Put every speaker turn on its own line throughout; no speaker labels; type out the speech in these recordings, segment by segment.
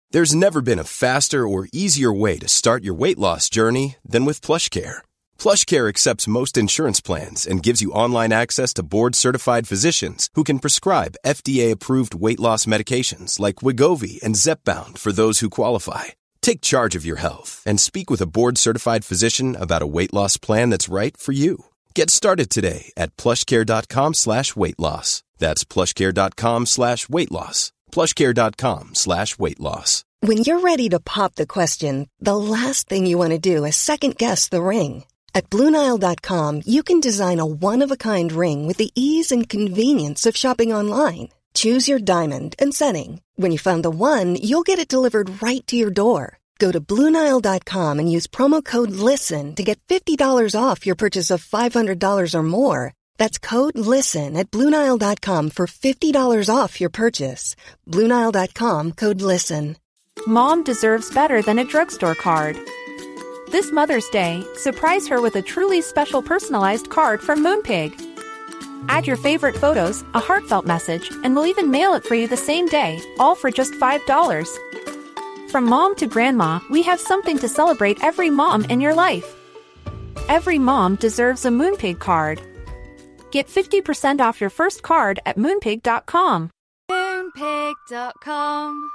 There's never been a faster or easier way to start your weight loss journey than with PlushCare. PlushCare accepts most insurance plans and gives you online access to board-certified physicians who can prescribe FDA-approved weight loss medications like Wegovy and Zepbound for those who qualify. Take charge of your health and speak with a board-certified physician about a weight loss plan that's right for you. Get started today at plushcare.com/weight-loss. That's plushcare.com/weight-loss. plushcare.com/weight-loss.
When you're ready to pop the question, the last thing you want to do is second-guess the ring. At BlueNile.com, you can design a one-of-a-kind ring with the ease and convenience of shopping online. Choose your diamond and setting. When you find the one, you'll get it delivered right to your door. Go to BlueNile.com and use promo code LISTEN to get $50 off your purchase of $500 or more. That's code LISTEN at BlueNile.com for $50 off your purchase. BlueNile.com, code LISTEN.
Mom deserves better than a drugstore card. This Mother's Day, surprise her with a truly special personalized card from Moonpig. Add your favorite photos, a heartfelt message, and we'll even mail it for you the same day, all for just $5. From mom to grandma, we have something to celebrate every mom in your life. Every mom deserves a Moonpig card. Get 50% off your first card at Moonpig.com.
Moonpig.com.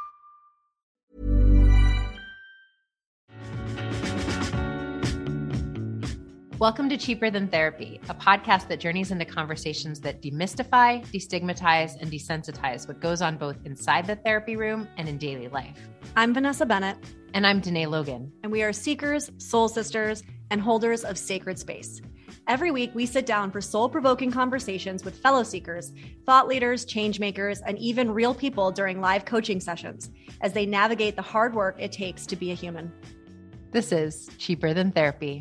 Welcome to Cheaper Than Therapy, a podcast that journeys into conversations that demystify, destigmatize, and desensitize what goes on both inside the therapy room and in daily life.
I'm Vanessa Bennett.
And I'm Danae Logan.
And we are seekers, soul sisters, and holders of sacred space. Every week, we sit down for soul-provoking conversations with fellow seekers, thought leaders, change makers, and even real people during live coaching sessions as they navigate the hard work it takes to be a human.
This is Cheaper Than Therapy.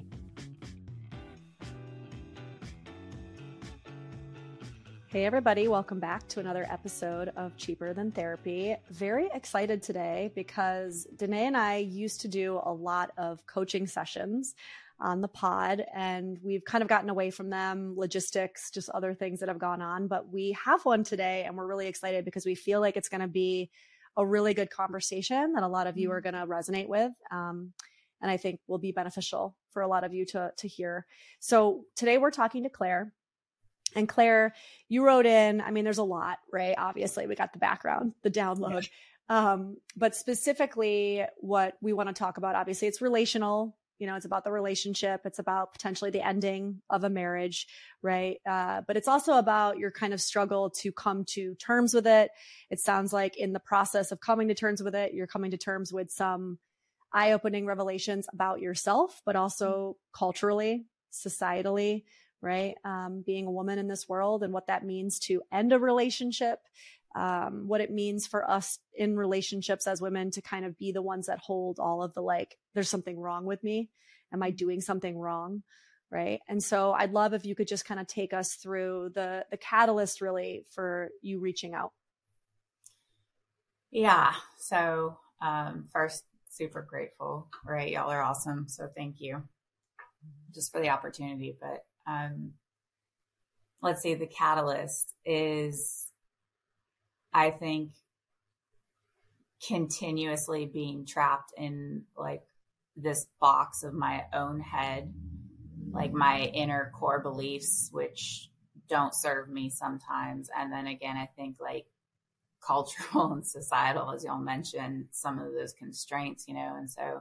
Hey, everybody. Welcome back to another episode of Cheaper Than Therapy. Very excited today because Danae and I used to do a lot of coaching sessions on the pod, and we've kind of gotten away from them, logistics, just other things that have gone on. But we have one today, and we're really excited because we feel like it's going to be a really good conversation that a lot of you are going to resonate with. And I think will be beneficial for a lot of you to hear. So today we're talking to Claire. And Claire, you wrote in, I mean, there's a lot, right? Obviously, we got the background, the download. But specifically what we want to talk about, obviously, it's relational. You know, it's about the relationship. It's about potentially the ending of a marriage, right? But it's also about your kind of struggle to come to terms with it. It sounds like in the process of coming to terms with it, you're coming to terms with some eye-opening revelations about yourself, but also culturally, societally, right? Being a woman in this world and what that means to end a relationship, what it means for us in relationships as women to kind of be the ones that hold all of the, like, there's something wrong with me. Am I doing something wrong? Right. And so I'd love if you could just kind of take us through the catalyst really for you reaching out.
Yeah. So, first, super grateful, right? Y'all are awesome. So thank you just for the opportunity. But, let's see, the catalyst is, I think, continuously being trapped in like this box of my own head, like my inner core beliefs, which don't serve me sometimes. And then again, I think like cultural and societal, as y'all mentioned, some of those constraints, you know, and so,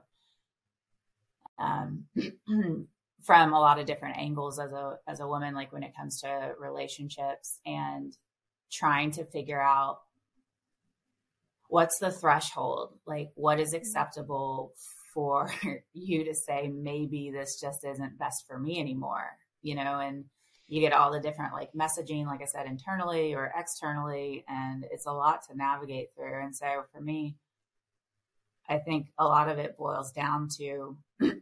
from a lot of different angles as a woman, like when it comes to relationships and trying to figure out what's the threshold, like what is acceptable for you to say, maybe this just isn't best for me anymore, you know, and you get all the different like messaging, like I said, internally or externally, and it's a lot to navigate through. And so for me, I think a lot of it boils down to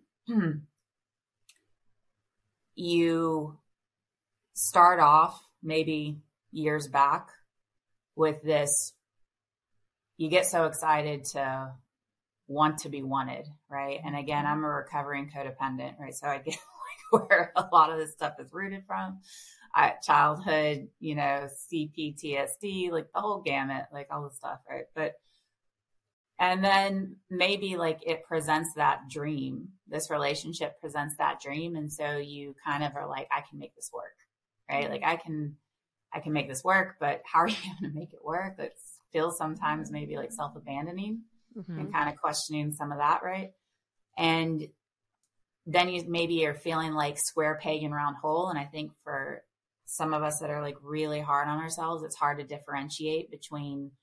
you start off maybe years back with this, you get so excited to want to be wanted, right? And again, I'm a recovering codependent, right? So I get like where a lot of this stuff is rooted from. Childhood, you know, CPTSD, like the whole gamut, like all the stuff, right? But And then maybe like it presents that dream, this relationship presents that dream. And so you kind of are like, I can make this work, right? Like I can make this work, but how are you going to make it work? It feels sometimes maybe like self-abandoning and kind of questioning some of that, right? And then you're feeling like square peg and round hole. And I think for some of us that are like really hard on ourselves, it's hard to differentiate between,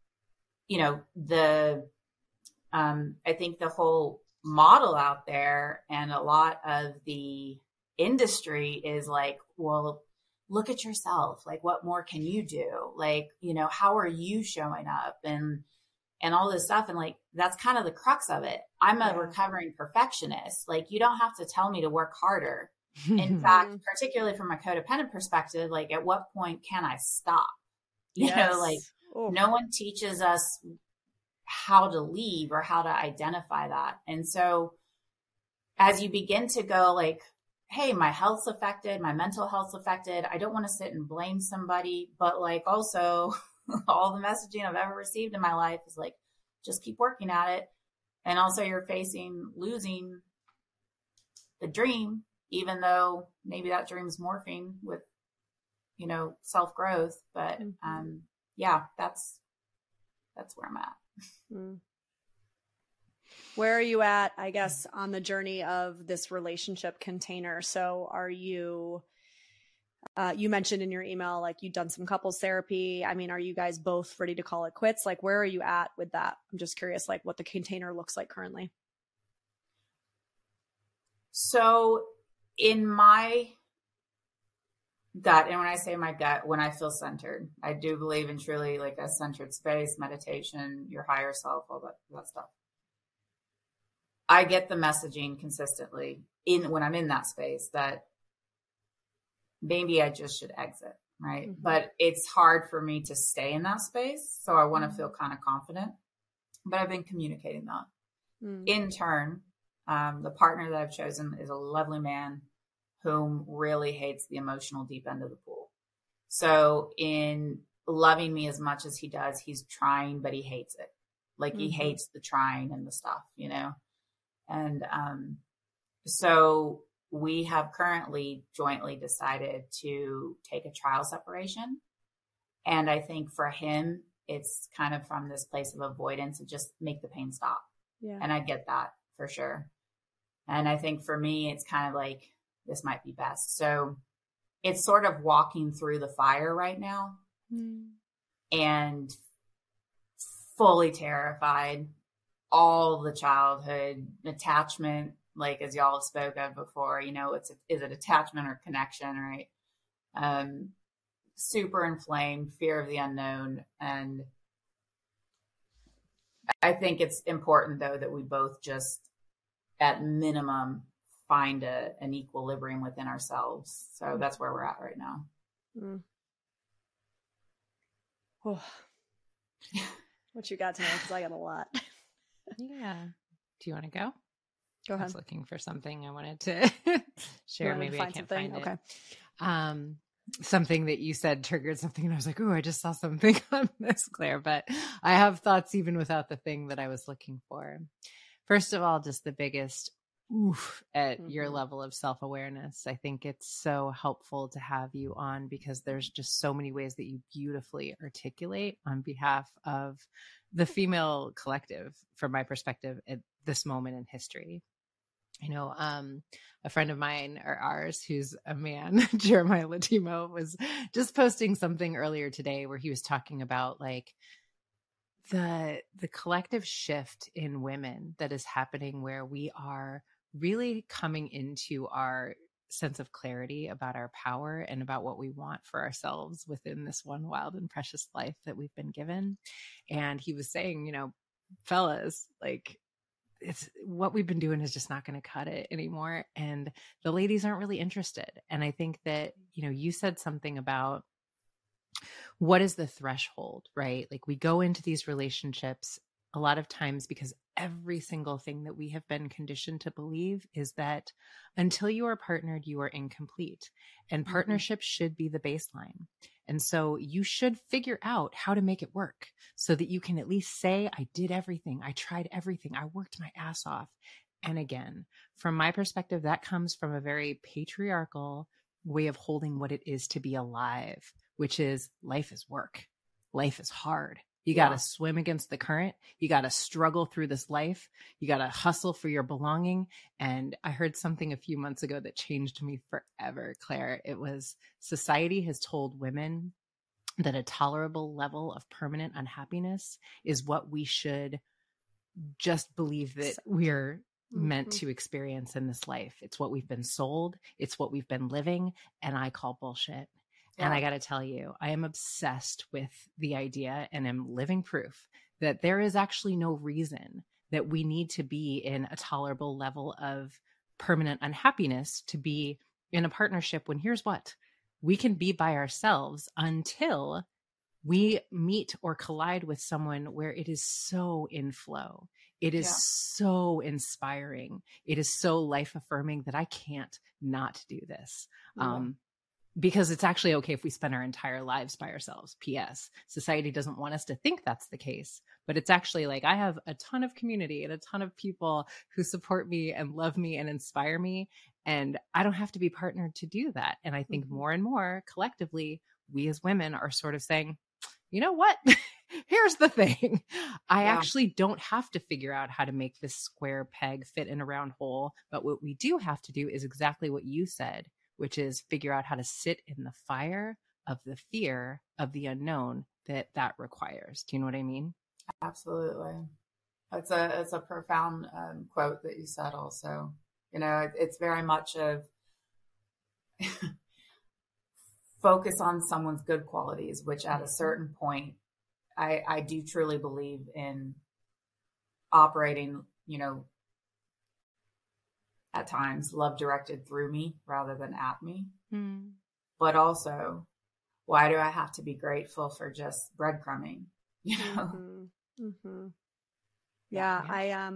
I think the whole model out there and a lot of the industry is like, well, look at yourself. Like, what more can you do? Like, how are you showing up and all this stuff. And like, that's kind of the crux of it. I'm a recovering perfectionist. Like, you don't have to tell me to work harder. In fact, particularly from a codependent perspective, like at what point can I stop? No one teaches us how to leave or how to identify that. And so as you begin to go like, hey, my health's affected, my mental health's affected, I don't want to sit and blame somebody, but like also all the messaging I've ever received in my life is like, just keep working at it. And also you're facing losing the dream, even though maybe that dream's morphing with, self-growth. But that's where I'm at.
Where are you at, I guess, on the journey of this relationship container? So are you, you mentioned in your email, like you've done some couples therapy. I mean, are you guys both ready to call it quits? Like, where are you at with that? I'm just curious, like what the container looks like currently.
So in my gut, and when I say my gut, when I feel centered, I do believe in truly like a centered space, meditation, your higher self, all that stuff. I get the messaging consistently when I'm in that space that maybe I just should exit, right? Mm-hmm. But it's hard for me to stay in that space. So I want to feel kind of confident, but I've been communicating that. Mm-hmm. In turn, the partner that I've chosen is a lovely man whom really hates the emotional deep end of the pool. So in loving me as much as he does, he's trying, but he hates it. Like he hates the trying and the stuff, And so we have currently jointly decided to take a trial separation. And I think for him, it's kind of from this place of avoidance and just make the pain stop. Yeah. And I get that for sure. And I think for me, it's kind of like, this might be best. So it's sort of walking through the fire right now and fully terrified. All the childhood attachment, like as y'all have spoke of before, is it attachment or connection, right? Super inflamed, fear of the unknown. And I think it's important though, that we both just at minimum find an equilibrium within ourselves. So that's where we're at right now.
Oh. What you got tonight? Because I got a lot.
Yeah. Do you want to go?
Go ahead.
I was looking for something I wanted to share. Maybe I can't find it. Okay. Something that you said triggered something, and I was like, "Oh, I just saw something on this, Claire." But I have thoughts even without the thing that I was looking for. First of all, just the biggest oof at your level of self-awareness. I think it's so helpful to have you on because there's just so many ways that you beautifully articulate on behalf of the female collective, from my perspective, at this moment in history. A friend of mine or ours who's a man, Jeremiah Latimo, was just posting something earlier today where he was talking about like the collective shift in women that is happening, where we are really coming into our sense of clarity about our power and about what we want for ourselves within this one wild and precious life that we've been given. And he was saying, fellas, like, it's what we've been doing is just not going to cut it anymore. And the ladies aren't really interested. And I think that, you said something about what is the threshold, right? Like we go into these relationships a lot of times because every single thing that we have been conditioned to believe is that until you are partnered, you are incomplete. And partnership should be the baseline. And so you should figure out how to make it work so that you can at least say, I did everything. I tried everything. I worked my ass off. And again, from my perspective, that comes from a very patriarchal way of holding what it is to be alive, which is life is work. Life is hard. You got to swim against the current. You got to struggle through this life. You got to hustle for your belonging. And I heard something a few months ago that changed me forever, Claire. It was society has told women that a tolerable level of permanent unhappiness is what we should just believe that we're meant to experience in this life. It's what we've been sold. It's what we've been living. And I call bullshit. And I got to tell you, I am obsessed with the idea and am living proof that there is actually no reason that we need to be in a tolerable level of permanent unhappiness to be in a partnership when here's what, we can be by ourselves until we meet or collide with someone where it is so in flow. It is so inspiring. It is so life affirming that I can't not do this. Because it's actually okay if we spend our entire lives by ourselves. P.S. Society doesn't want us to think that's the case, but it's actually like I have a ton of community and a ton of people who support me and love me and inspire me. And I don't have to be partnered to do that. And I think more and more collectively, we as women are sort of saying, you know what? Here's the thing. I actually don't have to figure out how to make this square peg fit in a round hole. But what we do have to do is exactly what you said, which is figure out how to sit in the fire of the fear of the unknown that requires. Do you know what I mean?
Absolutely. It's a profound quote that you said also. You know, it's very much of focus on someone's good qualities, which at a certain point, I do truly believe in operating, you know, at times love directed through me rather than at me. But also, why do I have to be grateful for just breadcrumbing? You know?
Yeah.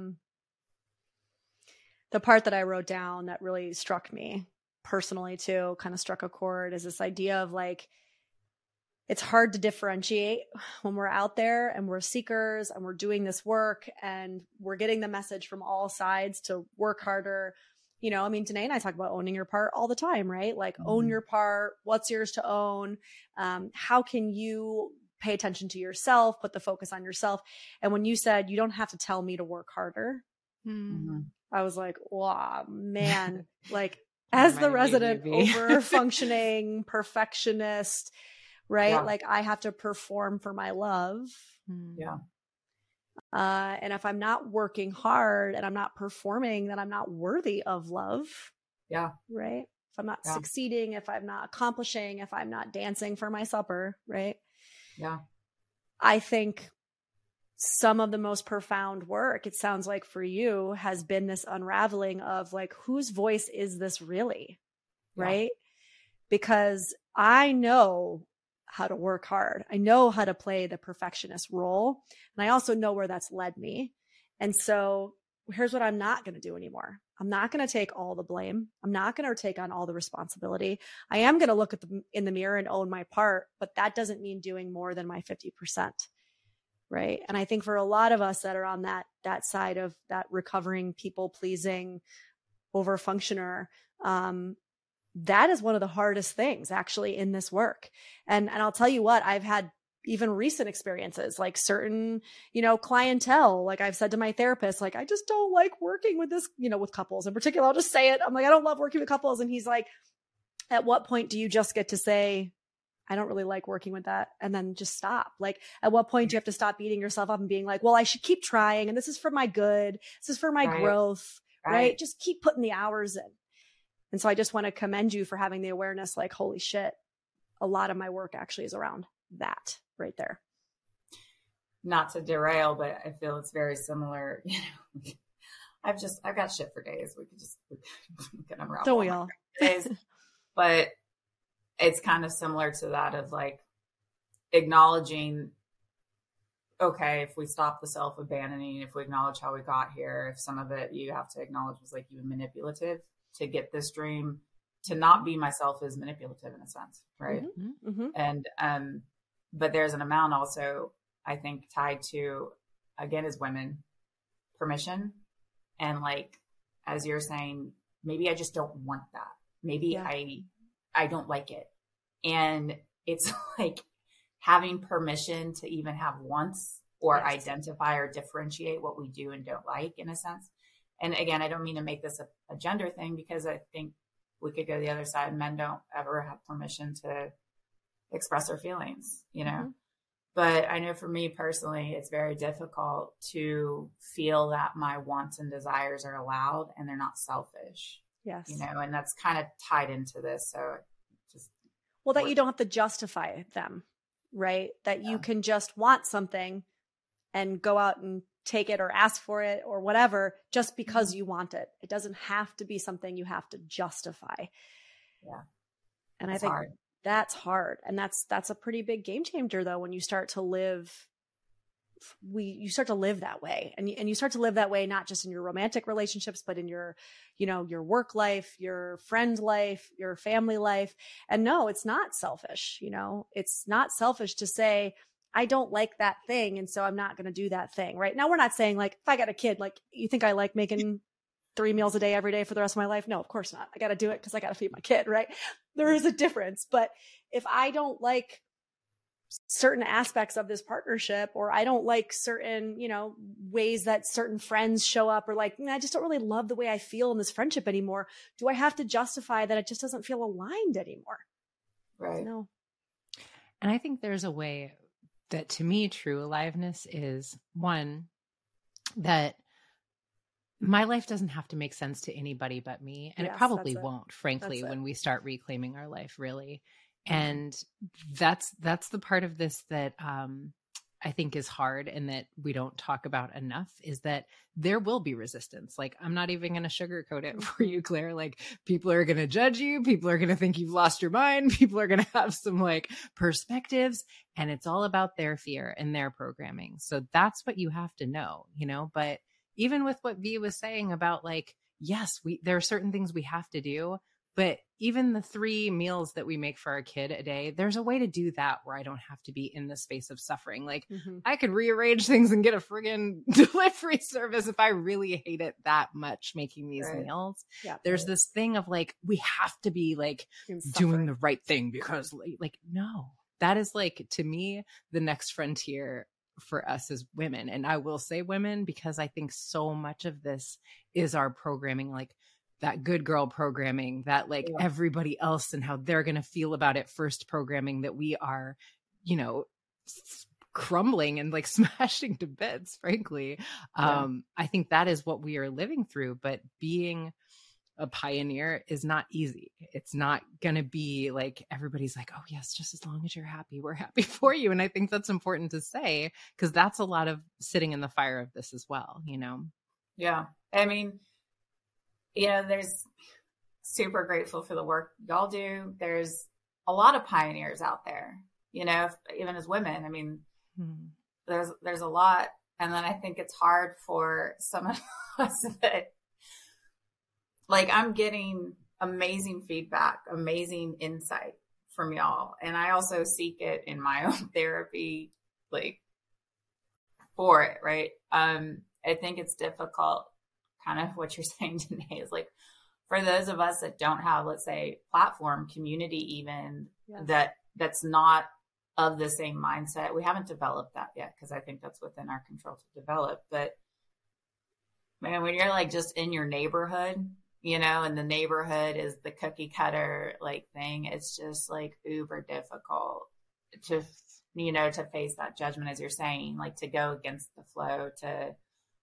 The part that I wrote down that really struck me personally too, kind of struck a chord, is this idea of like, it's hard to differentiate when we're out there and we're seekers and we're doing this work and we're getting the message from all sides to work harder. You know, I mean, Danae and I talk about owning your part all the time, right? Like own your part. What's yours to own? How can you pay attention to yourself, put the focus on yourself? And when you said, you don't have to tell me to work harder, I was like, wow, man, like as the resident over functioning perfectionist, right? Yeah. Like I have to perform for my love.
Yeah.
And if I'm not working hard and I'm not performing, then I'm not worthy of love.
Yeah.
Right. If I'm not succeeding, if I'm not accomplishing, if I'm not dancing for my supper. Right.
Yeah.
I think some of the most profound work, it sounds like for you, has been this unraveling of like, whose voice is this really? Right. Because I know how to work hard. I know how to play the perfectionist role. And I also know where that's led me. And so here's what I'm not going to do anymore. I'm not going to take all the blame. I'm not going to take on all the responsibility. I am going to look in the mirror and own my part, but that doesn't mean doing more than my 50%. Right. And I think for a lot of us that are on that side of that recovering, people pleasing, over functioner, that is one of the hardest things actually in this work. And I'll tell you what, I've had even recent experiences, like certain, you know, clientele, like I've said to my therapist, like, I just don't like working with this, you know, with couples in particular. I'll just say it. I'm like, I don't love working with couples. And he's like, at what point do you just get to say, I don't really like working with that, and then just stop? Like, at what point do you have to stop beating yourself up and being like, well, I should keep trying, and this is for my good. This is for my growth, right? Just keep putting the hours in. And so I just want to commend you for having the awareness, like, holy shit, a lot of my work actually is around that right there.
Not to derail, but I feel it's very similar. You know, I've got shit for days. We can unravel.
Don't we all?
Days. But it's kind of similar to that of like acknowledging okay, if we stop the self-abandoning, if we acknowledge how we got here, if some of it you have to acknowledge was like you were manipulative to get this dream, to not be myself is manipulative in a sense, right?
Mm-hmm. Mm-hmm.
And but there's an amount also, I think, tied to, again, as women, permission. And like, as you're saying, maybe I just don't want that. Maybe I don't like it. And it's like having permission to even have wants or identify or differentiate what we do and don't like, in a sense. And again, I don't mean to make this a gender thing, because I think we could go the other side. Men don't ever have permission to express their feelings, you know? Mm-hmm. But I know for me personally, it's very difficult to feel that my wants and desires are allowed and they're not selfish.
Yes.
You know, and that's kind of tied into this. So just.
Well, that you don't have to justify them, right? That you can just want something and go out and take it or ask for it or whatever, just because you want it. It doesn't have to be something you have to justify.
Yeah.
And I think that's hard. And that's a pretty big game changer though, when you start to live, you start to live that way, and you start to live that way, not just in your romantic relationships, but in your, you know, your work life, your friend life, your family life. And no, it's not selfish. You know, it's not selfish to say, I don't like that thing, and so I'm not going to do that thing. Right now, we're not saying like, if I got a kid, like, you think I like making 3 meals a day every day for the rest of my life? No, of course not. I got to do it because I got to feed my kid, right? There is a difference. But if I don't like certain aspects of this partnership, or I don't like certain, you know, ways that certain friends show up, or like, I just don't really love the way I feel in this friendship anymore, do I have to justify that it just doesn't feel aligned anymore?
Right.
No.
And I think there's a way that, to me, true aliveness is, one, that my life doesn't have to make sense to anybody but me. And it probably won't, frankly, when we start reclaiming our life, really. And that's the part of this that I think is hard, and that we don't talk about enough, is that there will be resistance. Like, I'm not even going to sugarcoat it for you, Claire. Like, people are going to judge you. People are going to think you've lost your mind. People are going to have some like perspectives, and it's all about their fear and their programming. So that's what you have to know, you know. But even with what V was saying about, like, yes, there are certain things we have to do. But even the 3 meals that we make for our kid a day, there's a way to do that where I don't have to be in the space of suffering. Like, I could rearrange things and get a friggin' delivery service if I really hate it that much, making these meals. Yeah, there's this thing of like, we have to be like doing the right thing because like, no, that is like, to me, the next frontier for us as women. And I will say women, because I think so much of this is our programming, like that good girl programming, that like everybody else and how they're going to feel about it first programming, that we are, you know, crumbling and like smashing to bits, frankly. I think that is what we are living through. But being a pioneer is not easy. It's not going to be like everybody's like, oh yes, just as long as you're happy, we're happy for you. And I think that's important to say, because that's a lot of sitting in the fire of this as well, you know?
Yeah. I mean, you know, there's super grateful for the work y'all do. There's a lot of pioneers out there, you know, even as women. I mean, there's a lot. And then I think it's hard for some of us that, like, I'm getting amazing feedback, amazing insight from y'all. And I also seek it in my own therapy, like, for it, right? I think it's difficult, kind of what you're saying today, is like, for those of us that don't have, let's say, platform, community even, that's not of the same mindset. We haven't developed that yet, because I think that's within our control to develop. But man, when you're like just in your neighborhood, you know, and the neighborhood is the cookie cutter like thing, it's just like uber difficult to, you know, to face that judgment, as you're saying, like to go against the flow, to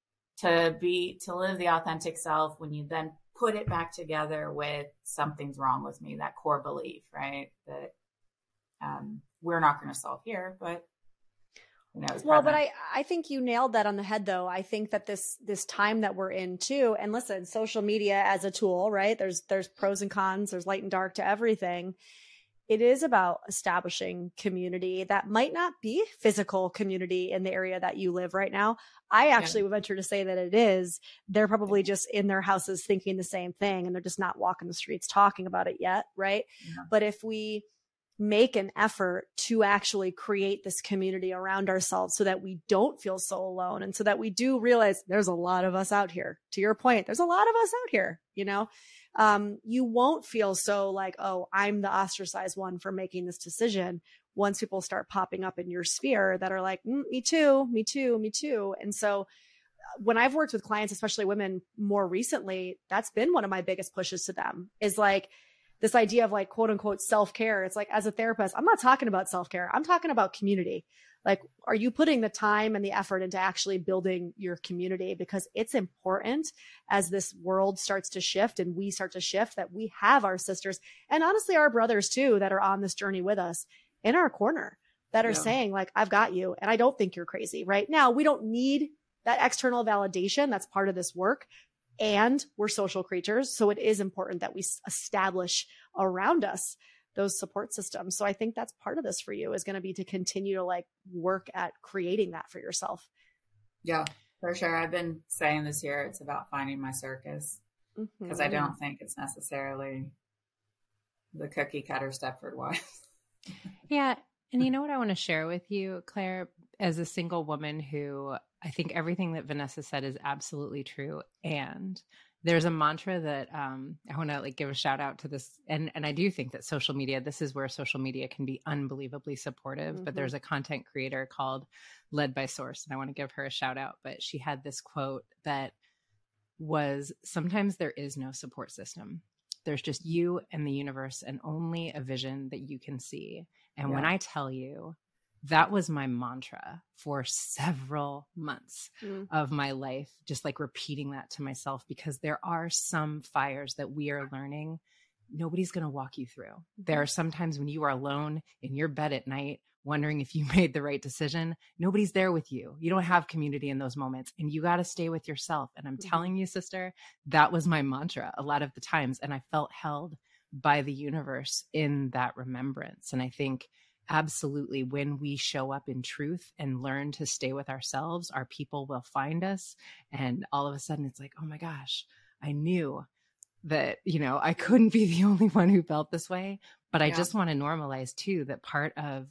live the authentic self, when you then put it back together with something's wrong with me, that core belief, right? That we're not going to solve here, but you know,
well, but I think you nailed that on the head, though. I think that this time that we're in too, and listen, social media as a tool, right? There's pros and cons, there's light and dark to everything. it is about establishing community that might not be physical community in the area that you live right now. I actually would venture to say that it is. They're probably just in their houses thinking the same thing, and they're just not walking the streets talking about it yet, right? Yeah. But if we make an effort to actually create this community around ourselves so that we don't feel so alone, and so that we do realize there's a lot of us out here. To your point, there's a lot of us out here, you know? You won't feel so like, oh, I'm the ostracized one for making this decision, once people start popping up in your sphere that are like, me too, me too, me too. And so when I've worked with clients, especially women more recently, that's been one of my biggest pushes to them, is like this idea of like, quote unquote, self-care. It's like, as a therapist, I'm not talking about self-care. I'm talking about community. Like, are you putting the time and the effort into actually building your community? Because it's important as this world starts to shift and we start to shift, that we have our sisters and honestly our brothers too, that are on this journey with us in our corner, that are saying like, I've got you and I don't think you're crazy. Right now, we don't need that external validation. That's part of this work. And we're social creatures. So it is important that we establish around us those support systems. So I think that's part of this for you, is going to be to continue to like work at creating that for yourself.
Yeah, for sure. I've been saying this year, it's about finding my circus, because I don't think it's necessarily the cookie cutter Stepford wife.
Yeah. And you know what I want to share with you, Claire, as a single woman who I think everything that Vanessa said is absolutely true. And there's a mantra that I want to like give a shout out to this. And I do think that social media, this is where social media can be unbelievably supportive, but there's a content creator called Led by Source, and I want to give her a shout out. But she had this quote that was, sometimes there is no support system. There's just you and the universe, and only a vision that you can see. And when I tell you, that was my mantra for several months of my life, just like repeating that to myself, because there are some fires that we are learning nobody's going to walk you through. There are some times when you are alone in your bed at night, wondering if you made the right decision. Nobody's there with you. You don't have community in those moments, and you got to stay with yourself. And I'm telling you, sister, that was my mantra a lot of the times. And I felt held by the universe in that remembrance. And I think absolutely, when we show up in truth and learn to stay with ourselves, our people will find us. And all of a sudden it's like, oh my gosh, I knew that, you know, I couldn't be the only one who felt this way. But I just want to normalize too, that part of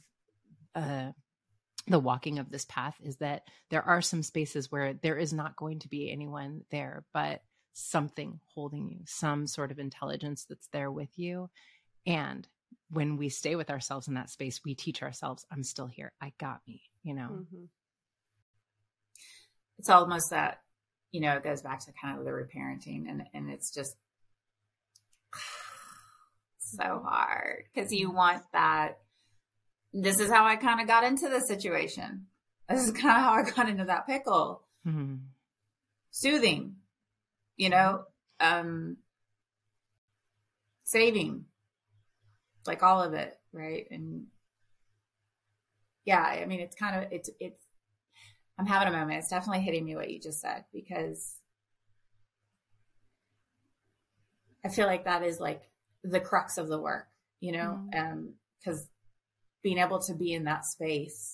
the walking of this path is that there are some spaces where there is not going to be anyone there, but something holding you, some sort of intelligence that's there with you. And when we stay with ourselves in that space, we teach ourselves, I'm still here. I got me, you know?
It's almost that, you know, it goes back to kind of the reparenting, and it's just so hard because you want that. This is how I kind of got into this situation. This is kind of how I got into that pickle. Soothing, you know, saving, like all of it. Right. And yeah, I mean, it's kind of, it's, I'm having a moment. It's definitely hitting me what you just said, because I feel like that is like the crux of the work, you know, because being able to be in that space,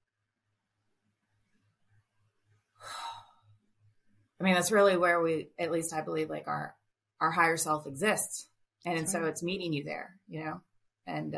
I mean, that's really where we, at least I believe, like our higher self exists. And so it's meeting you there, you know, and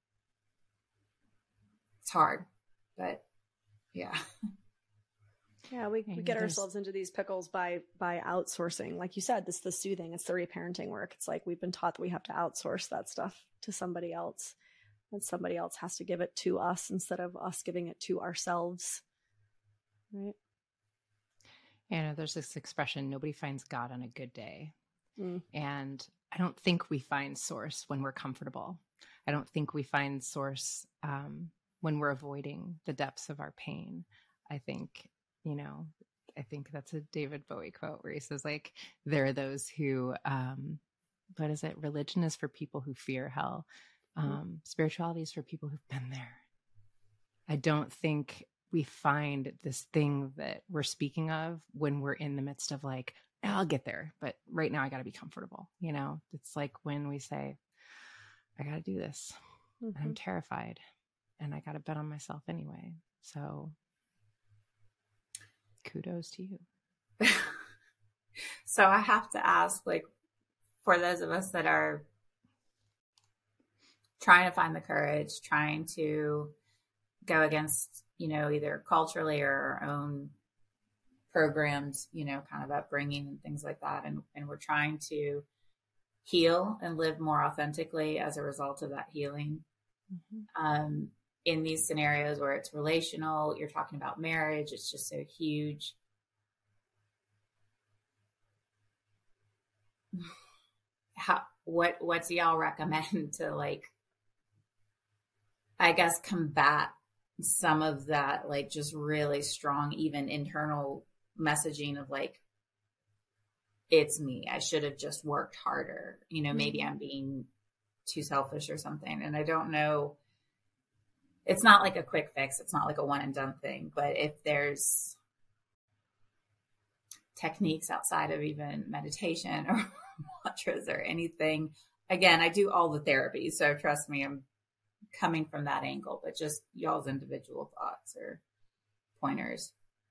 it's hard, but yeah.
Yeah, we get ourselves into these pickles by outsourcing. Like you said, this is the soothing, it's the reparenting work. It's like we've been taught that we have to outsource that stuff to somebody else, and somebody else has to give it to us instead of us giving it to ourselves. Right?
Yeah, there's this expression, nobody finds God on a good day. And I don't think we find source when we're comfortable. I don't think we find source when we're avoiding the depths of our pain. I think, you know, I think that's a David Bowie quote where he says, like, there are those who, what is it? Religion is for people who fear hell. Spirituality is for people who've been there. I don't think we find this thing that we're speaking of when we're in the midst of like, I'll get there, but right now I got to be comfortable. You know, it's like when we say, I got to do this. Mm-hmm. I'm terrified and I got to bet on myself anyway. So kudos to you.
So I have to ask, like, for those of us that are trying to find the courage, trying to go against, either culturally or our own programmed, kind of upbringing and things like that. And we're trying to heal and live more authentically as a result of that healing. Mm-hmm. In these scenarios where it's relational, you're talking about marriage, it's just so huge. What do y'all recommend to, like, I guess, combat some of that, like, just really strong, even internal messaging of, like, it's me, I should have just worked harder, maybe I'm being too selfish or something. And I don't know, it's not like a quick fix, it's not like a one and done thing, but if there's techniques outside of even meditation or mantras or anything, again, I do all the therapy, so trust me, I'm coming from that angle, but just y'all's individual thoughts or pointers.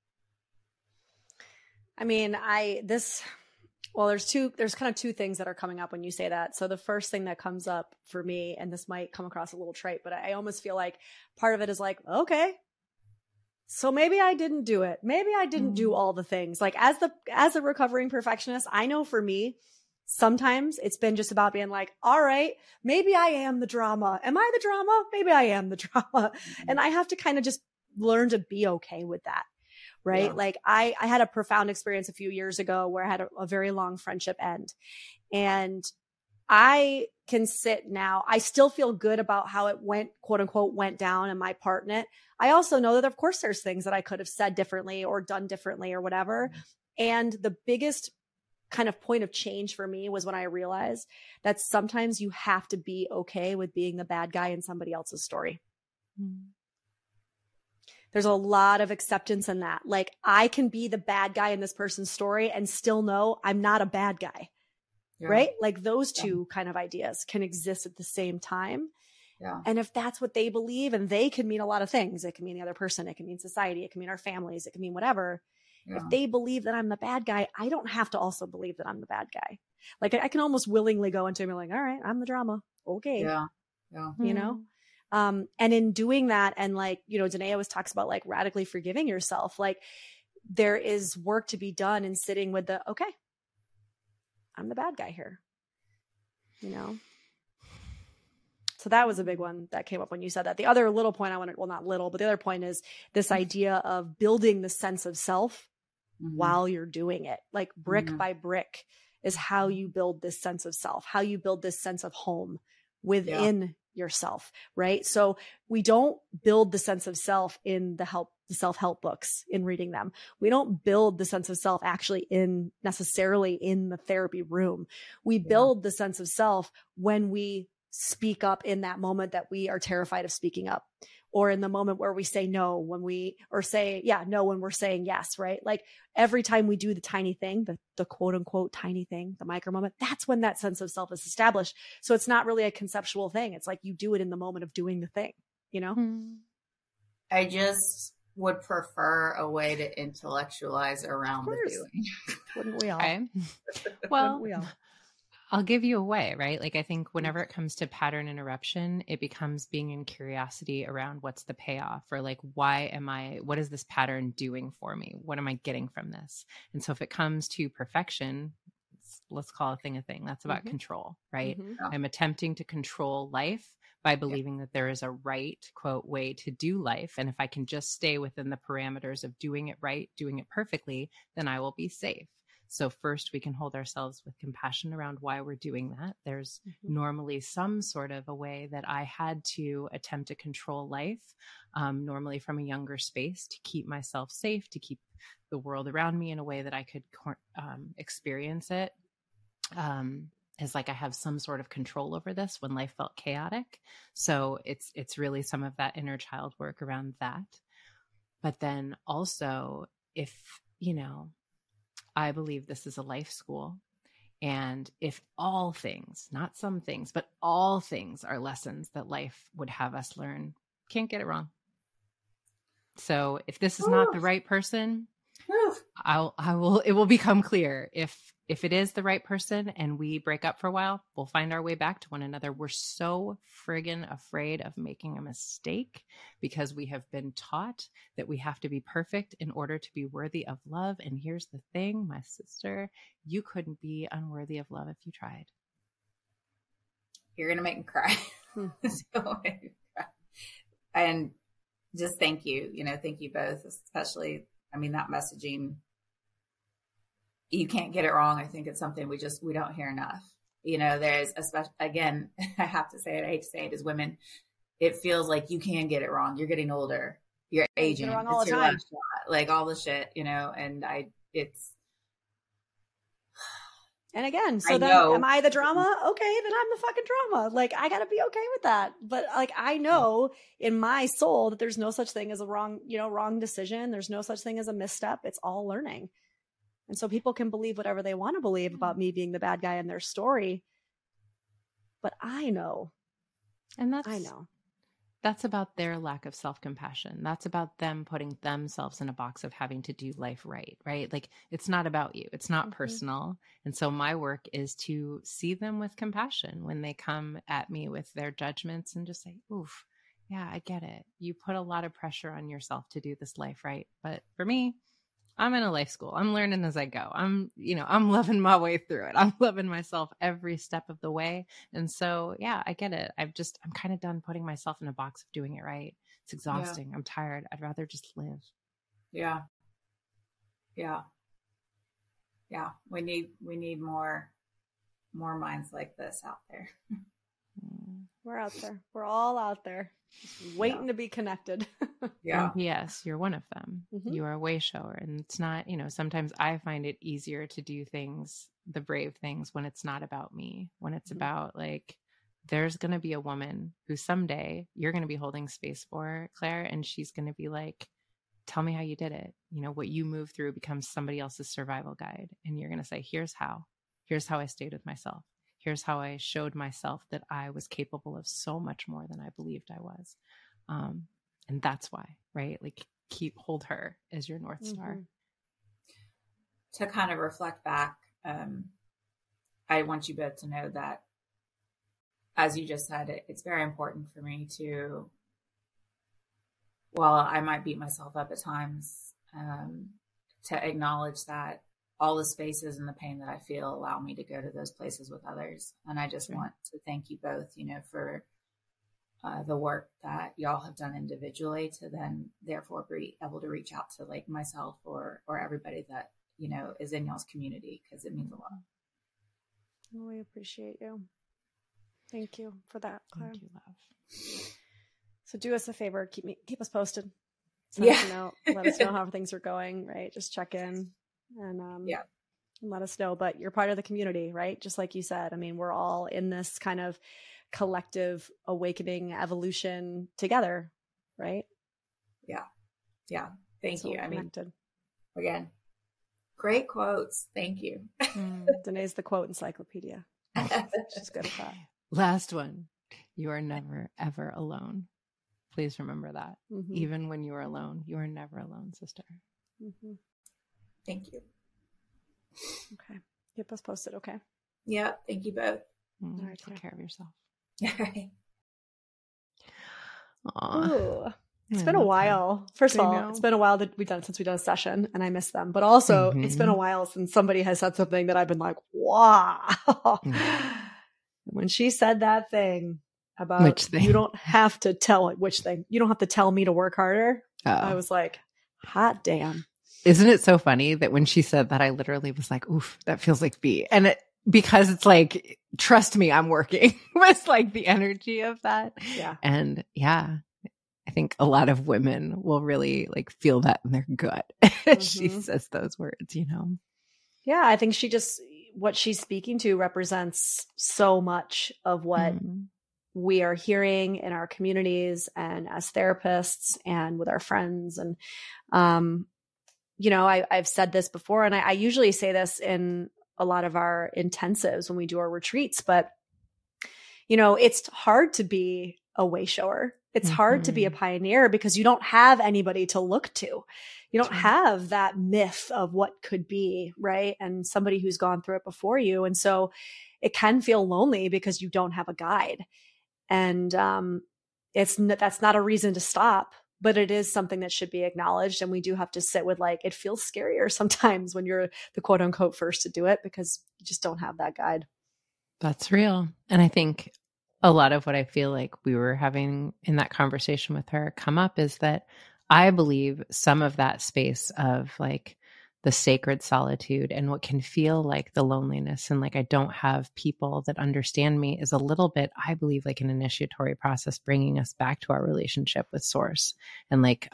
I mean, there's kind of two things that are coming up when you say that. So the first thing that comes up for me, and this might come across a little trite, but I almost feel like part of it is like, okay, so maybe I didn't do it. Maybe I didn't do all the things. Like, as a recovering perfectionist, I know for me, sometimes it's been just about being like, all right, maybe I am the drama. Am I the drama? Maybe I am the drama. And I have to kind of just learn to be okay with that. Right. Yeah. Like I had a profound experience a few years ago where I had a very long friendship end, and I can sit now. I still feel good about how it went, quote unquote, went down and my part in it. I also know that of course there's things that I could have said differently or done differently or whatever. And the biggest kind of point of change for me was when I realized that sometimes you have to be okay with being the bad guy in somebody else's story. Mm. There's a lot of acceptance in that. Like, I can be the bad guy in this person's story and still know I'm not a bad guy, right? Like, those two kind of ideas can exist at the same time. Yeah. And if that's what they believe, and they can mean a lot of things, it can mean the other person, it can mean society, it can mean our families, it can mean whatever. Yeah. If they believe that I'm the bad guy, I don't have to also believe that I'm the bad guy. Like, I can almost willingly go into it and be like, all right, I'm the drama. Okay. Yeah. Yeah. And in doing that, and like, Danae always talks about like radically forgiving yourself. Like, there is work to be done in sitting with okay, I'm the bad guy here, So that was a big one that came up when you said that. The other little point not little, but the other point is this idea of building the sense of self while you're doing it, like brick by brick is how you build this sense of self, how you build this sense of home within yourself, right? So we don't build the sense of self in the self-help books, in reading them. We don't build the sense of self actually necessarily in the therapy room. We build the sense of self when we speak up in that moment that we are terrified of speaking up, or in the moment where we say no, when we're saying yes, right? Like, every time we do the tiny thing, the quote unquote tiny thing, the micro moment, that's when that sense of self is established. So it's not really a conceptual thing. It's like you do it in the moment of doing the thing,
I just would prefer a way to intellectualize around the doing.
Wouldn't we all?
Okay. Well, wouldn't we all? I'll give you a way, right? Like, I think whenever it comes to pattern interruption, it becomes being in curiosity around what's the payoff, or like, what is this pattern doing for me? What am I getting from this? And so if it comes to perfection, let's call a thing. That's about control, right? Mm-hmm. I'm attempting to control life by believing that there is a right, quote, way to do life. And if I can just stay within the parameters of doing it right, doing it perfectly, then I will be safe. So first, we can hold ourselves with compassion around why we're doing that. There's normally some sort of a way that I had to attempt to control life, normally from a younger space, to keep myself safe, to keep the world around me in a way that I could experience it. Is like I have some sort of control over this when life felt chaotic. So it's really some of that inner child work around that. But then also, if, I believe this is a life school, And if all things, not some things, but all things are lessons that life would have us learn, can't get it wrong. So if this is not the right person, it will become clear. If it is the right person and we break up for a while, we'll find our way back to one another. We're so friggin' afraid of making a mistake because we have been taught that we have to be perfect in order to be worthy of love. And here's the thing, my sister, you couldn't be unworthy of love if you tried.
You're going to make me cry. And just thank you. Thank you both, especially, that messaging, you can't get it wrong. I think it's something we don't hear enough. There's again, I have to say it, I hate to say it, as women, it feels like you can get it wrong. You're getting older, you're aging,
it's all the time.
Like all the shit, and
and again, so then am I the drama? Okay, then I'm the fucking drama. Like, I gotta be okay with that. But like, I know in my soul that there's no such thing as a wrong decision. There's no such thing as a misstep. It's all learning. And so people can believe whatever they want to believe about me being the bad guy in their story. But I know.
And that's about their lack of self-compassion. That's about them putting themselves in a box of having to do life right? Like, it's not about you. It's not personal. And so my work is to see them with compassion when they come at me with their judgments and just say, oof, yeah, I get it. You put a lot of pressure on yourself to do this life right. But for me, I'm in a life school. I'm learning as I go. I'm loving my way through it. I'm loving myself every step of the way. And so, yeah, I get it. I'm kind of done putting myself in a box of doing it right. It's exhausting. Yeah. I'm tired. I'd rather just live.
Yeah. Yeah. Yeah. We need more minds like this out there.
We're out there. We're all out there. Just waiting to be connected.
Yeah. Yes, you're one of them. Mm-hmm. You are a way shower. And it's not, sometimes I find it easier to do things, the brave things, when it's not about me, when it's about like, there's going to be a woman who someday you're going to be holding space for, Claire, and she's going to be like, tell me how you did it. What you moved through becomes somebody else's survival guide. And you're going to say, here's how I stayed with myself. Here's how I showed myself that I was capable of so much more than I believed I was. And that's why, right? Like, hold her as your North Star.
To kind of reflect back, I want you both to know that, as you just said, it's very important for me to, while I might beat myself up at times, to acknowledge that all the spaces and the pain that I feel allow me to go to those places with others. And I just want to thank you both, for the work that y'all have done individually to then therefore be able to reach out to like myself or everybody that, is in y'all's community, because it means a lot.
Well, we appreciate you. Thank you for that, Claire.
Thank you, love.
So do us a favor, keep us posted. Let us know how things are going, right? Just check in. And let us know. But you're part of the community, right? Just like you said. I mean, we're all in this kind of collective awakening evolution together, right?
Yeah. Thank you. Connected. Again, great quotes. Thank you.
Danae's the quote encyclopedia. She's good at that.
Last one. You are never, ever alone. Please remember that. Mm-hmm. Even when you are alone, you are never alone, sister.
Mm-hmm.
Thank you.
Okay. Keep us posted, okay?
Yeah. Thank you both.
All right. Take care of yourself.
All right.
Aww. It's been a while. First of all, it's been a while that we've done a session, and I miss them. But also, it's been a while since somebody has said something that I've been like, wow. When she said that thing about
which thing?
You don't have to tell it, which thing? You don't have to tell me to work harder. I was like, hot damn.
Isn't it so funny that when she said that, I literally was like, oof, that feels like B. And because it's like, trust me, I'm working. Was like the energy of that.
Yeah.
And yeah, I think a lot of women will really like feel that in their gut. She says those words,
Yeah. I think what she's speaking to represents so much of what we are hearing in our communities and as therapists and with our friends. And, I've said this before, and I usually say this in a lot of our intensives when we do our retreats. But, you know, it's hard to be a way shower. It's hard to be a pioneer because you don't have anybody to look to. You don't have that myth of what could be, right? And somebody who's gone through it before you. And so it can feel lonely because you don't have a guide. And that's not a reason to stop, but it is something that should be acknowledged. And we do have to sit with, like, it feels scarier sometimes when you're the quote unquote first to do it because you just don't have that guide.
That's real. And I think a lot of what I feel like we were having in that conversation with her come up is that I believe some of that space of like the sacred solitude and what can feel like the loneliness and like I don't have people that understand me is a little bit, I believe, like an initiatory process bringing us back to our relationship with Source and like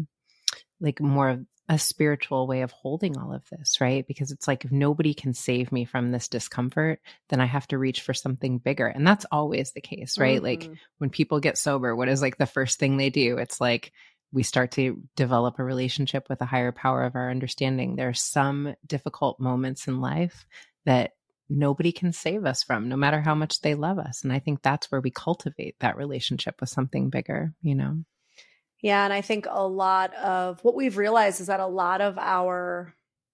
more of a spiritual way of holding all of this, right? Because it's like, if nobody can save me from this discomfort, then I have to reach for something bigger. And that's always the case, right? Like when people get sober, what is like the first thing they do? It's like, we start to develop a relationship with a higher power of our understanding. There are some difficult moments in life that nobody can save us from, no matter how much they love us. And I think that's where we cultivate that relationship with something bigger, you know?
Yeah. And I think a lot of what we've realized is that a lot of our,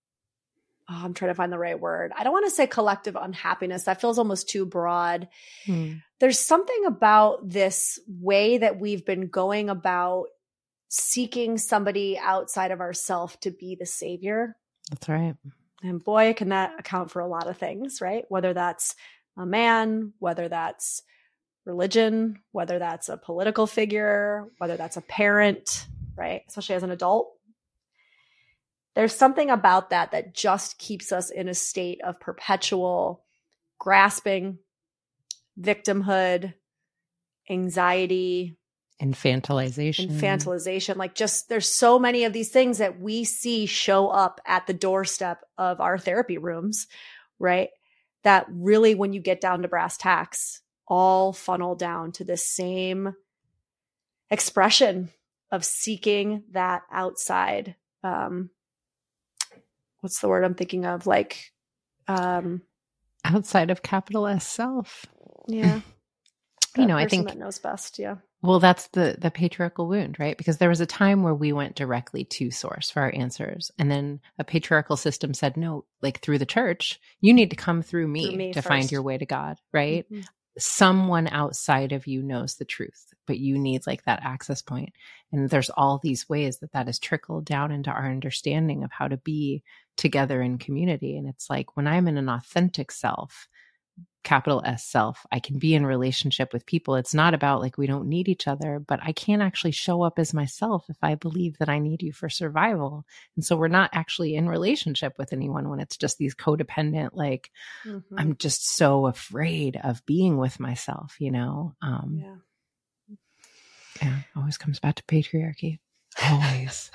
I'm trying to find the right word. I don't want to say collective unhappiness. That feels almost too broad. There's something about this way that we've been going about seeking somebody outside of ourselves to be the savior.
That's right.
And boy, can that account for a lot of things, right? Whether that's a man, whether that's religion, whether that's a political figure, whether that's a parent, right? Especially as an adult. There's something about that just keeps us in a state of perpetual grasping, victimhood, anxiety, infantilization. Like, just, there's so many of these things that we see show up at the doorstep of our therapy rooms, right? That really, when you get down to brass tacks, all funnel down to the same expression of seeking that outside. What's the word I'm thinking of? Like,
outside of capital S self.
Yeah.
You know, I think
that knows best. Yeah.
Well, that's the patriarchal wound, right? Because there was a time where we went directly to Source for our answers. And then a patriarchal system said, no, like through the church, you need to come through me to find your way to God, right? Mm-hmm. Someone outside of you knows the truth, but you need like that access point. And there's all these ways that has trickled down into our understanding of how to be together in community. And it's like, when I'm in an authentic self, capital S self, I can be in relationship with people. It's not about like, we don't need each other, but I can't actually show up as myself if I believe that I need you for survival. And so we're not actually in relationship with anyone when it's just these codependent, like, I'm just so afraid of being with myself, you know? Yeah, always comes back to patriarchy. Always.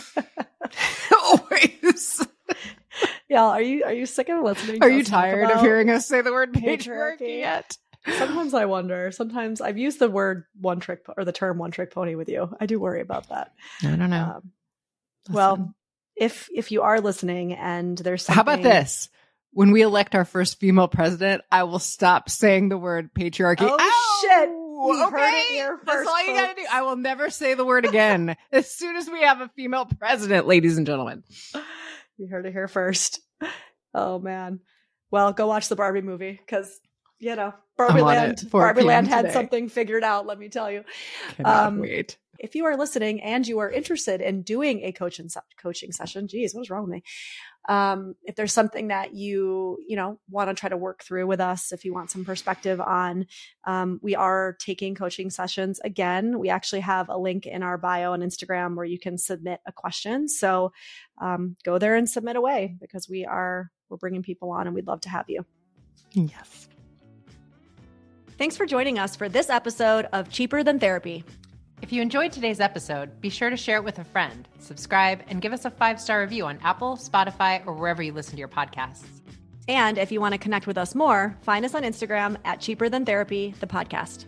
Always.
Y'all, are you sick of listening?
Are you tired of hearing us say the word patriarchy yet?
Sometimes I wonder. Sometimes I've used the word the term one trick pony with you. I do worry about that.
I don't know.
Well, if you are listening and there's something...
How about this? When we elect our first female president, I will stop saying the word patriarchy.
Oh, shit. You heard it here first,
that's all you got to do. I will never say the word again as soon as we have a female president, ladies and gentlemen.
You heard it here first. Oh, man. Well, go watch the Barbie movie because, you know, Barbie Land had something figured out, let me tell you.
Cannot wait.
If you are listening and you are interested in doing a coaching session, geez, what is wrong with me? If there's something that you want to try to work through with us, if you want some perspective on, we are taking coaching sessions again. We actually have a link in our bio on Instagram where you can submit a question. So go there and submit away because we're bringing people on and we'd love to have you.
Yes.
Thanks for joining us for this episode of Cheaper Than Therapy.
If you enjoyed today's episode, be sure to share it with a friend, subscribe, and give us a 5-star review on Apple, Spotify, or wherever you listen to your podcasts.
And if you want to connect with us more, find us on Instagram at Cheaper Than Therapy, the podcast.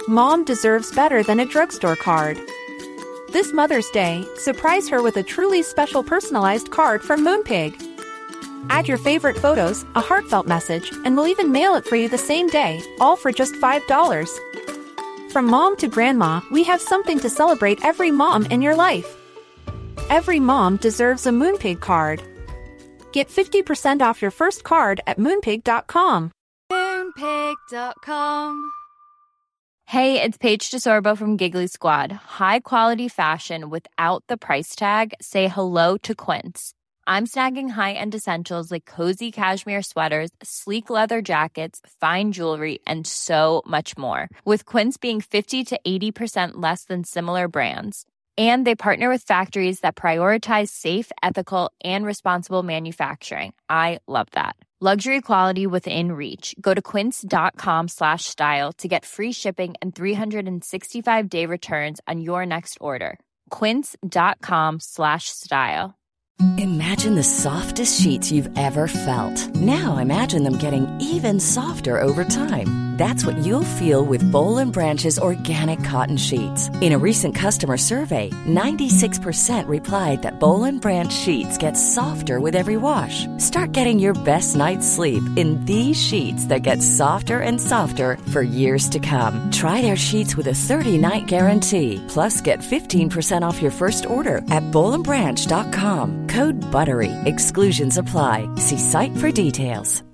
Mom deserves better than a drugstore card. This Mother's Day, surprise her with a truly special personalized card from Moonpig. Add your favorite photos, a heartfelt message, and we'll even mail it for you the same day, all for just $5. From mom to grandma, we have something to celebrate every mom in your life. Every mom deserves a Moonpig card. Get 50% off your first card at Moonpig.com.
Moonpig.com. Hey, it's Paige DeSorbo from Giggly Squad. High quality fashion without the price tag. Say hello to Quince. I'm snagging high-end essentials like cozy cashmere sweaters, sleek leather jackets, fine jewelry, and so much more. With Quince being 50 to 80% less than similar brands. And they partner with factories that prioritize safe, ethical, and responsible manufacturing. I love that. Luxury quality within reach. Go to quince.com/style to get free shipping and 365-day returns on your next order. Quince.com/style.
Imagine the softest sheets you've ever felt. Now imagine them getting even softer over time. That's what you'll feel with Boll & Branch's organic cotton sheets. In a recent customer survey, 96% replied that Boll & Branch sheets get softer with every wash. Start getting your best night's sleep in these sheets that get softer and softer for years to come. Try their sheets with a 30-night guarantee. Plus, get 15% off your first order at bollandbranch.com. Code BUTTERY. Exclusions apply. See site for details.